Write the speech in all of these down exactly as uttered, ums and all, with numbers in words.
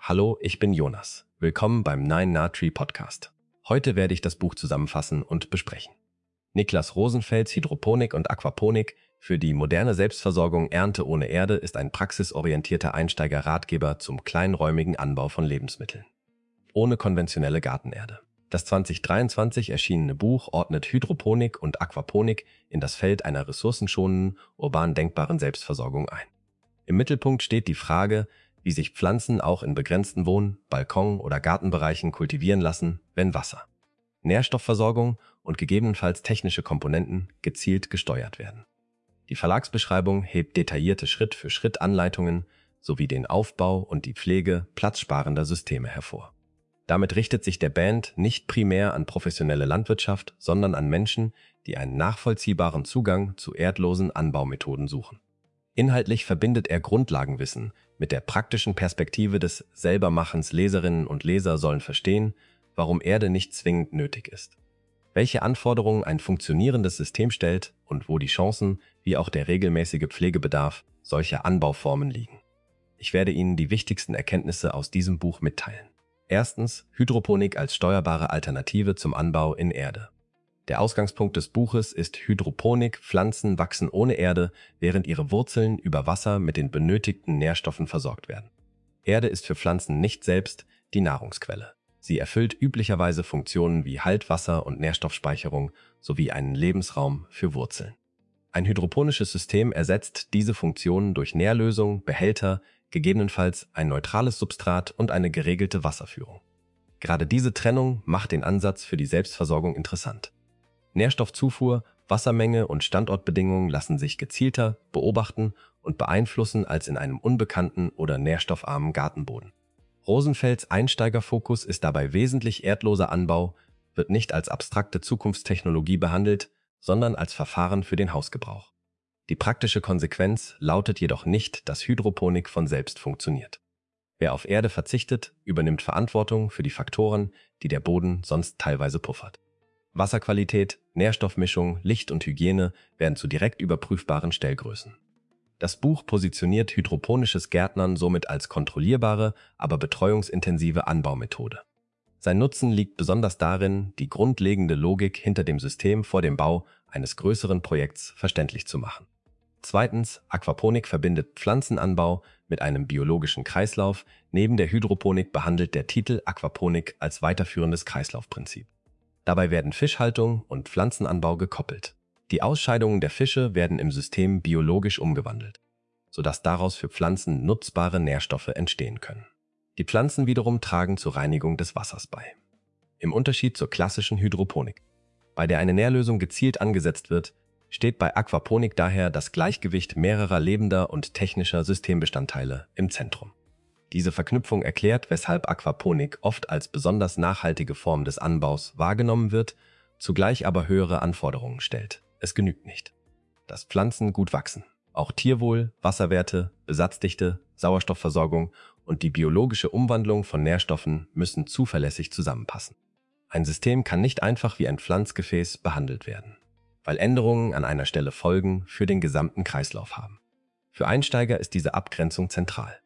Hallo, ich bin Jonas. Willkommen beim Nine Na Tree Podcast. Heute werde ich das Buch zusammenfassen und besprechen. Niklas Rosenfelds Hydroponik und Aquaponik für die moderne Selbstversorgung Ernte ohne Erde ist ein praxisorientierter Einsteiger-Ratgeber zum kleinräumigen Anbau von Lebensmitteln. Ohne konventionelle Gartenerde. Das zwanzig dreiundzwanzig erschienene Buch ordnet Hydroponik und Aquaponik in das Feld einer ressourcenschonenden, urban denkbaren Selbstversorgung ein. Im Mittelpunkt steht die Frage, wie sich Pflanzen auch in begrenzten Wohn-, Balkon- oder Gartenbereichen kultivieren lassen, wenn Wasser, Nährstoffversorgung und gegebenenfalls technische Komponenten gezielt gesteuert werden. Die Verlagsbeschreibung hebt detaillierte Schritt-für-Schritt-Anleitungen sowie den Aufbau und die Pflege platzsparender Systeme hervor. Damit richtet sich der Band nicht primär an professionelle Landwirtschaft, sondern an Menschen, die einen nachvollziehbaren Zugang zu erdlosen Anbaumethoden suchen. Inhaltlich verbindet er Grundlagenwissen mit der praktischen Perspektive des Selbermachens. Leserinnen und Leser sollen verstehen, warum Erde nicht zwingend nötig ist, welche Anforderungen ein funktionierendes System stellt und wo die Chancen wie auch der regelmäßige Pflegebedarf solcher Anbauformen liegen. Ich werde Ihnen die wichtigsten Erkenntnisse aus diesem Buch mitteilen. Erstens, Hydroponik als steuerbare Alternative zum Anbau in Erde. Der Ausgangspunkt des Buches ist Hydroponik. Pflanzen wachsen ohne Erde, während ihre Wurzeln über Wasser mit den benötigten Nährstoffen versorgt werden. Erde ist für Pflanzen nicht selbst die Nahrungsquelle. Sie erfüllt üblicherweise Funktionen wie Haltwasser und Nährstoffspeicherung sowie einen Lebensraum für Wurzeln. Ein hydroponisches System ersetzt diese Funktionen durch Nährlösung, Behälter, gegebenenfalls ein neutrales Substrat und eine geregelte Wasserführung. Gerade diese Trennung macht den Ansatz für die Selbstversorgung interessant. Nährstoffzufuhr, Wassermenge und Standortbedingungen lassen sich gezielter beobachten und beeinflussen als in einem unbekannten oder nährstoffarmen Gartenboden. Rosenfelds Einsteigerfokus ist dabei wesentlich erdloser Anbau, wird nicht als abstrakte Zukunftstechnologie behandelt, sondern als Verfahren für den Hausgebrauch. Die praktische Konsequenz lautet jedoch nicht, dass Hydroponik von selbst funktioniert. Wer auf Erde verzichtet, übernimmt Verantwortung für die Faktoren, die der Boden sonst teilweise puffert. Wasserqualität, Nährstoffmischung, Licht und Hygiene werden zu direkt überprüfbaren Stellgrößen. Das Buch positioniert hydroponisches Gärtnern somit als kontrollierbare, aber betreuungsintensive Anbaumethode. Sein Nutzen liegt besonders darin, die grundlegende Logik hinter dem System vor dem Bau eines größeren Projekts verständlich zu machen. Zweitens, Aquaponik verbindet Pflanzenanbau mit einem biologischen Kreislauf. Neben der Hydroponik behandelt der Titel Aquaponik als weiterführendes Kreislaufprinzip. Dabei werden Fischhaltung und Pflanzenanbau gekoppelt. Die Ausscheidungen der Fische werden im System biologisch umgewandelt, sodass daraus für Pflanzen nutzbare Nährstoffe entstehen können. Die Pflanzen wiederum tragen zur Reinigung des Wassers bei. Im Unterschied zur klassischen Hydroponik, bei der eine Nährlösung gezielt angesetzt wird, steht bei Aquaponik daher das Gleichgewicht mehrerer lebender und technischer Systembestandteile im Zentrum. Diese Verknüpfung erklärt, weshalb Aquaponik oft als besonders nachhaltige Form des Anbaus wahrgenommen wird, zugleich aber höhere Anforderungen stellt. Es genügt nicht, dass Pflanzen gut wachsen. Auch Tierwohl, Wasserwerte, Besatzdichte, Sauerstoffversorgung und die biologische Umwandlung von Nährstoffen müssen zuverlässig zusammenpassen. Ein System kann nicht einfach wie ein Pflanzgefäß behandelt werden, weil Änderungen an einer Stelle Folgen für den gesamten Kreislauf haben. Für Einsteiger ist diese Abgrenzung zentral.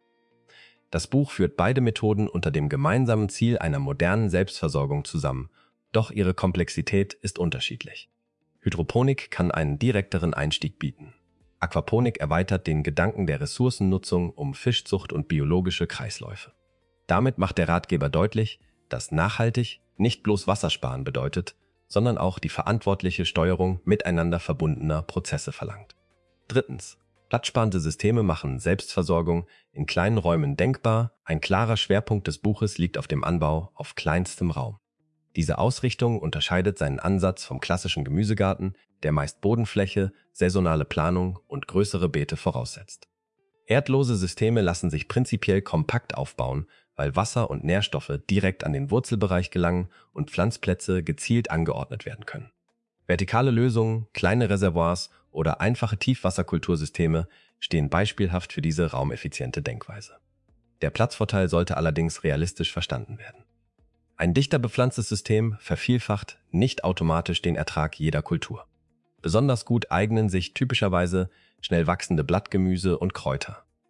Das Buch führt beide Methoden unter dem gemeinsamen Ziel einer modernen Selbstversorgung zusammen, doch ihre Komplexität ist unterschiedlich. Hydroponik kann einen direkteren Einstieg bieten. Aquaponik erweitert den Gedanken der Ressourcennutzung um Fischzucht und biologische Kreisläufe. Damit macht der Ratgeber deutlich, dass nachhaltig nicht bloß Wassersparen bedeutet, sondern auch die verantwortliche Steuerung miteinander verbundener Prozesse verlangt. Drittens. Platzsparende Systeme machen Selbstversorgung in kleinen Räumen denkbar. Ein klarer Schwerpunkt des Buches liegt auf dem Anbau auf kleinstem Raum. Diese Ausrichtung unterscheidet seinen Ansatz vom klassischen Gemüsegarten, der meist Bodenfläche, saisonale Planung und größere Beete voraussetzt. Erdlose Systeme lassen sich prinzipiell kompakt aufbauen, weil Wasser und Nährstoffe direkt an den Wurzelbereich gelangen und Pflanzplätze gezielt angeordnet werden können. Vertikale Lösungen, kleine Reservoirs oder einfache Tiefwasserkultursysteme stehen beispielhaft für diese raumeffiziente Denkweise. Der Platzvorteil sollte allerdings realistisch verstanden werden. Ein dichter bepflanztes System vervielfacht nicht automatisch den Ertrag jeder Kultur. Besonders gut eignen sich typischerweise schnell wachsende Blattgemüse und Kräuter,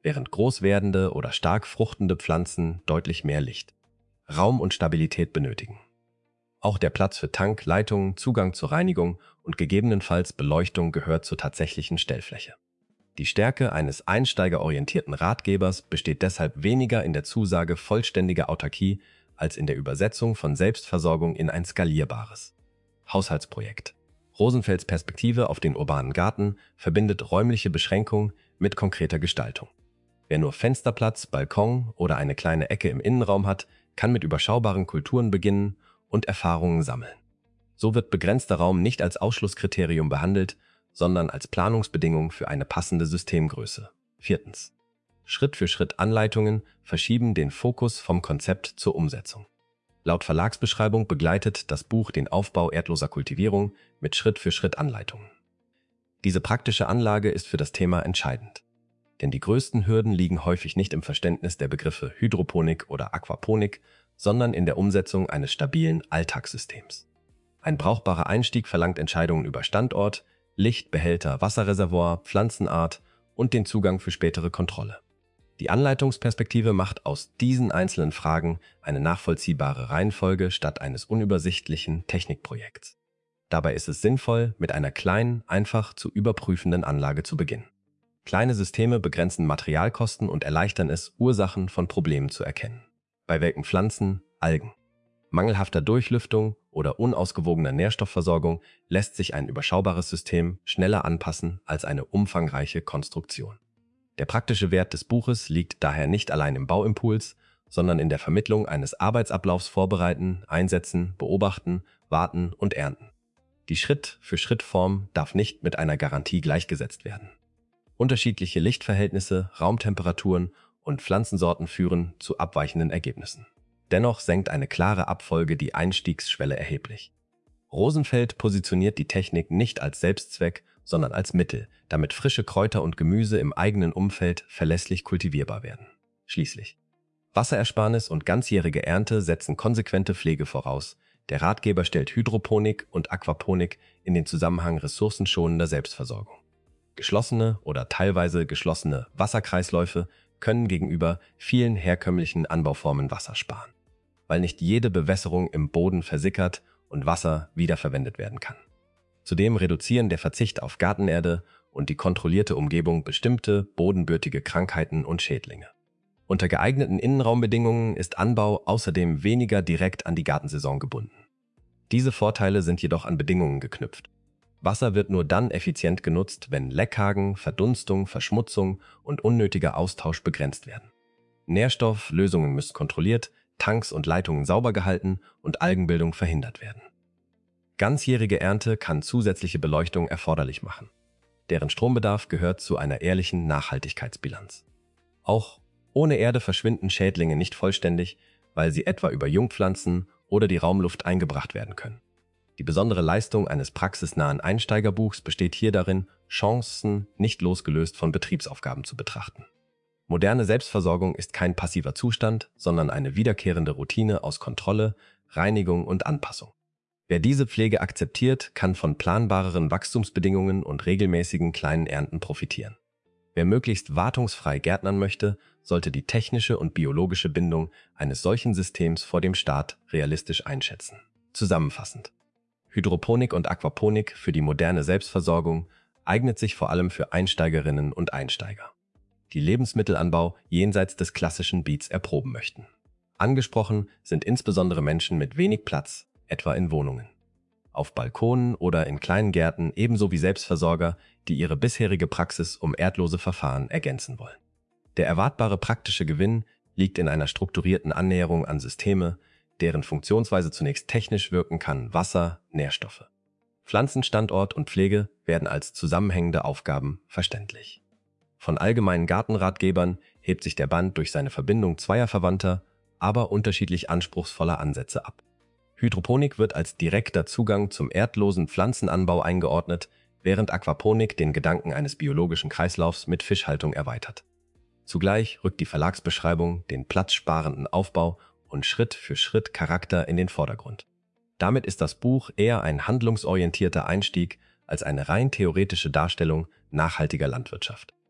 während groß werdende oder stark fruchtende Pflanzen deutlich mehr Licht, Raum und Stabilität benötigen. Auch der Platz für Tank, Leitungen, Zugang zur Reinigung und gegebenenfalls Beleuchtung gehört zur tatsächlichen Stellfläche. Die Stärke eines einsteigerorientierten Ratgebers besteht deshalb weniger in der Zusage vollständiger Autarkie als in der Übersetzung von Selbstversorgung in ein skalierbares Haushaltsprojekt. Rosenfelds Perspektive auf den urbanen Garten verbindet räumliche Beschränkung mit konkreter Gestaltung. Wer nur Fensterplatz, Balkon oder eine kleine Ecke im Innenraum hat, kann mit überschaubaren Kulturen beginnen und Erfahrungen sammeln. So wird begrenzter Raum nicht als Ausschlusskriterium behandelt, sondern als Planungsbedingung für eine passende Systemgröße. Viertens. Schritt für Schritt Anleitungen verschieben den Fokus vom Konzept zur Umsetzung. Laut Verlagsbeschreibung begleitet das Buch den Aufbau erdloser Kultivierung mit Schritt für Schritt Anleitungen. Diese praktische Anlage ist für das Thema entscheidend. Denn die größten Hürden liegen häufig nicht im Verständnis der Begriffe Hydroponik oder Aquaponik, sondern in der Umsetzung eines stabilen Alltagssystems. Ein brauchbarer Einstieg verlangt Entscheidungen über Standort, Licht, Behälter, Wasserreservoir, Pflanzenart und den Zugang für spätere Kontrolle. Die Anleitungsperspektive macht aus diesen einzelnen Fragen eine nachvollziehbare Reihenfolge statt eines unübersichtlichen Technikprojekts. Dabei ist es sinnvoll, mit einer kleinen, einfach zu überprüfenden Anlage zu beginnen. Kleine Systeme begrenzen Materialkosten und erleichtern es, Ursachen von Problemen zu erkennen. Bei welken Pflanzen, Algen, mangelhafter Durchlüftung oder unausgewogener Nährstoffversorgung lässt sich ein überschaubares System schneller anpassen als eine umfangreiche Konstruktion. Der praktische Wert des Buches liegt daher nicht allein im Bauimpuls, sondern in der Vermittlung eines Arbeitsablaufs vorbereiten, einsetzen, beobachten, warten und ernten. Die Schritt-für-Schritt-Form darf nicht mit einer Garantie gleichgesetzt werden. Unterschiedliche Lichtverhältnisse, Raumtemperaturen und Pflanzensorten führen zu abweichenden Ergebnissen. Dennoch senkt eine klare Abfolge die Einstiegsschwelle erheblich. Rosenfeld positioniert die Technik nicht als Selbstzweck, sondern als Mittel, damit frische Kräuter und Gemüse im eigenen Umfeld verlässlich kultivierbar werden. Schließlich: Wasserersparnis und ganzjährige Ernte setzen konsequente Pflege voraus. Der Ratgeber stellt Hydroponik und Aquaponik in den Zusammenhang ressourcenschonender Selbstversorgung. Geschlossene oder teilweise geschlossene Wasserkreisläufe können gegenüber vielen herkömmlichen Anbauformen Wasser sparen, weil nicht jede Bewässerung im Boden versickert und Wasser wiederverwendet werden kann. Zudem reduzieren der Verzicht auf Gartenerde und die kontrollierte Umgebung bestimmte bodenbürtige Krankheiten und Schädlinge. Unter geeigneten Innenraumbedingungen ist Anbau außerdem weniger direkt an die Gartensaison gebunden. Diese Vorteile sind jedoch an Bedingungen geknüpft. Wasser wird nur dann effizient genutzt, wenn Leckhagen, Verdunstung, Verschmutzung und unnötiger Austausch begrenzt werden. Nährstofflösungen müssen kontrolliert, Tanks und Leitungen sauber gehalten und Algenbildung verhindert werden. Ganzjährige Ernte kann zusätzliche Beleuchtung erforderlich machen. Deren Strombedarf gehört zu einer ehrlichen Nachhaltigkeitsbilanz. Auch ohne Erde verschwinden Schädlinge nicht vollständig, weil sie etwa über Jungpflanzen oder die Raumluft eingebracht werden können. Die besondere Leistung eines praxisnahen Einsteigerbuchs besteht hier darin, Chancen nicht losgelöst von Betriebsaufgaben zu betrachten. Moderne Selbstversorgung ist kein passiver Zustand, sondern eine wiederkehrende Routine aus Kontrolle, Reinigung und Anpassung. Wer diese Pflege akzeptiert, kann von planbareren Wachstumsbedingungen und regelmäßigen kleinen Ernten profitieren. Wer möglichst wartungsfrei gärtnern möchte, sollte die technische und biologische Bindung eines solchen Systems vor dem Start realistisch einschätzen. Zusammenfassend: Hydroponik und Aquaponik für die moderne Selbstversorgung eignet sich vor allem für Einsteigerinnen und Einsteiger, die Lebensmittelanbau jenseits des klassischen Beets erproben möchten. Angesprochen sind insbesondere Menschen mit wenig Platz, etwa in Wohnungen, auf Balkonen oder in kleinen Gärten, ebenso wie Selbstversorger, die ihre bisherige Praxis um erdlose Verfahren ergänzen wollen. Der erwartbare praktische Gewinn liegt in einer strukturierten Annäherung an Systeme, deren Funktionsweise zunächst technisch wirken kann. Wasser, Nährstoffe, Pflanzenstandort und Pflege werden als zusammenhängende Aufgaben verständlich. Von allgemeinen Gartenratgebern hebt sich der Band durch seine Verbindung zweier verwandter, aber unterschiedlich anspruchsvoller Ansätze ab. Hydroponik wird als direkter Zugang zum erdlosen Pflanzenanbau eingeordnet, während Aquaponik den Gedanken eines biologischen Kreislaufs mit Fischhaltung erweitert. Zugleich rückt die Verlagsbeschreibung den platzsparenden Aufbau und Schritt-für-Schritt-Charakter in den Vordergrund. Damit ist das Buch eher ein handlungsorientierter Einstieg als eine rein theoretische Darstellung nachhaltiger Landwirtschaft.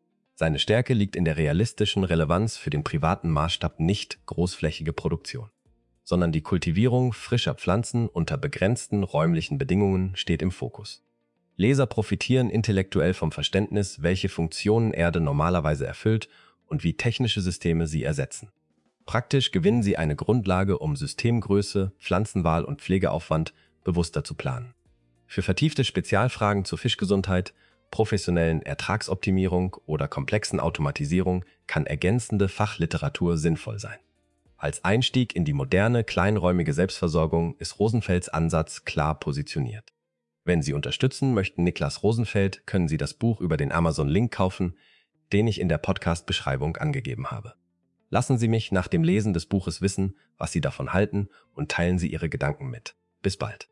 Seine Stärke liegt in der realistischen Relevanz für den privaten Maßstab, nicht großflächige Produktion, sondern die Kultivierung frischer Pflanzen unter begrenzten räumlichen Bedingungen steht im Fokus. Leser profitieren intellektuell vom Verständnis, welche Funktionen Erde normalerweise erfüllt und wie technische Systeme sie ersetzen. Praktisch gewinnen sie eine Grundlage, um Systemgröße, Pflanzenwahl und Pflegeaufwand bewusster zu planen. Für vertiefte Spezialfragen zur Fischgesundheit, professionellen Ertragsoptimierung oder komplexen Automatisierung kann ergänzende Fachliteratur sinnvoll sein. Als Einstieg in die moderne, kleinräumige Selbstversorgung ist Rosenfelds Ansatz klar positioniert. Wenn Sie unterstützen möchten Niklas Rosenfeld, können Sie das Buch über den Amazon-Link kaufen, den ich in der Podcast-Beschreibung angegeben habe. Lassen Sie mich nach dem Lesen des Buches wissen, was Sie davon halten, und teilen Sie Ihre Gedanken mit. Bis bald.